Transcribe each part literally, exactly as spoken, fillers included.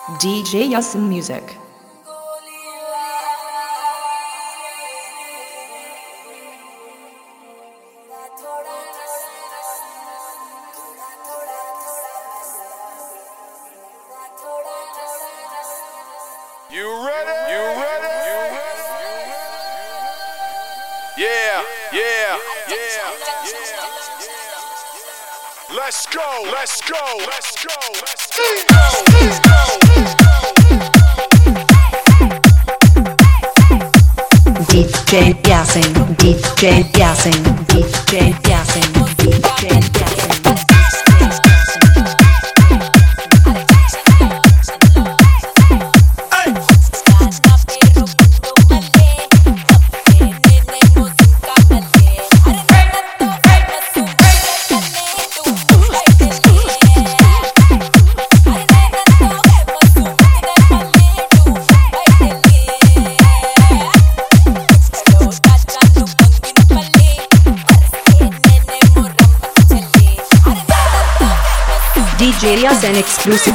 D J Yasin Music. You ready? You ready? You ready? Yeah, yeah, yeah, yeah. Let's go, let's go, let's go, let's go. D J Yasin, D J Yasin, D J Yasin, D J Yasin. D J Yasin exclusive.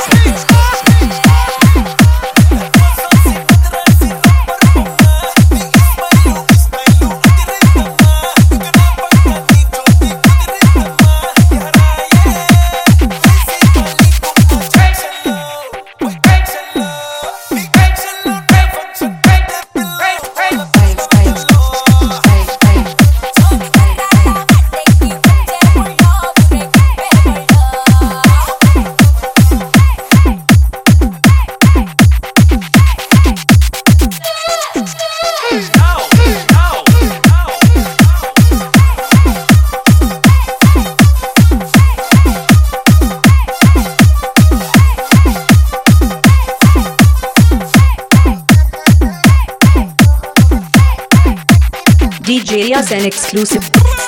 D J Yasin exclusive.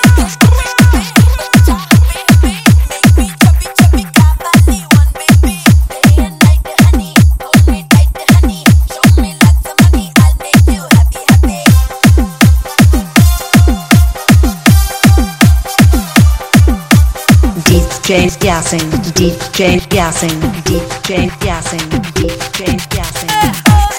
D J Yasin, D J Yasin, D J Yasin, D J Yasin.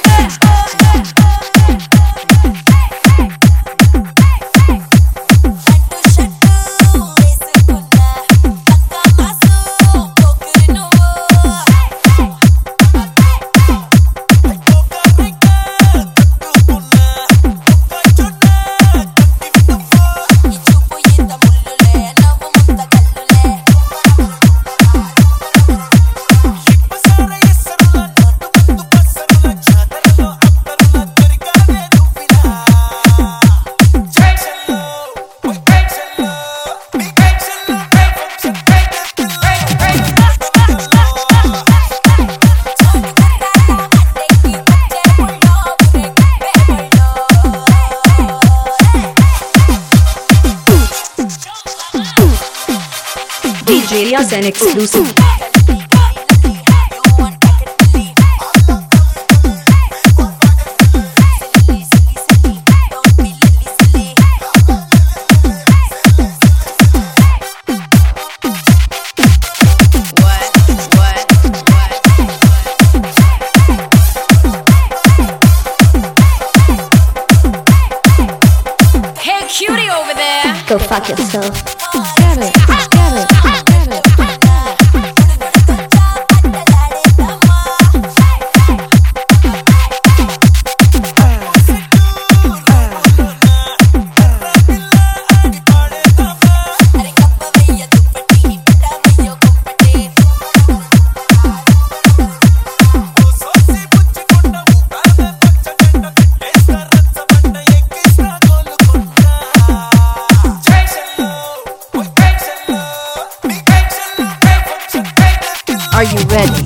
D J Yasin exclusive. Hey, cutie over there. Go fuck yourself. Get it, get it, get it. Are you ready?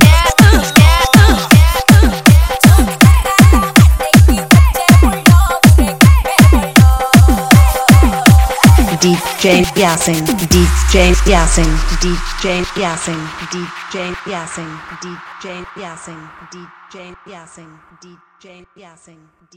D J Yasin, D J Yasin, D J Yasin, D J Yasin, D J Yasin, D J Yasin, D J Yasin.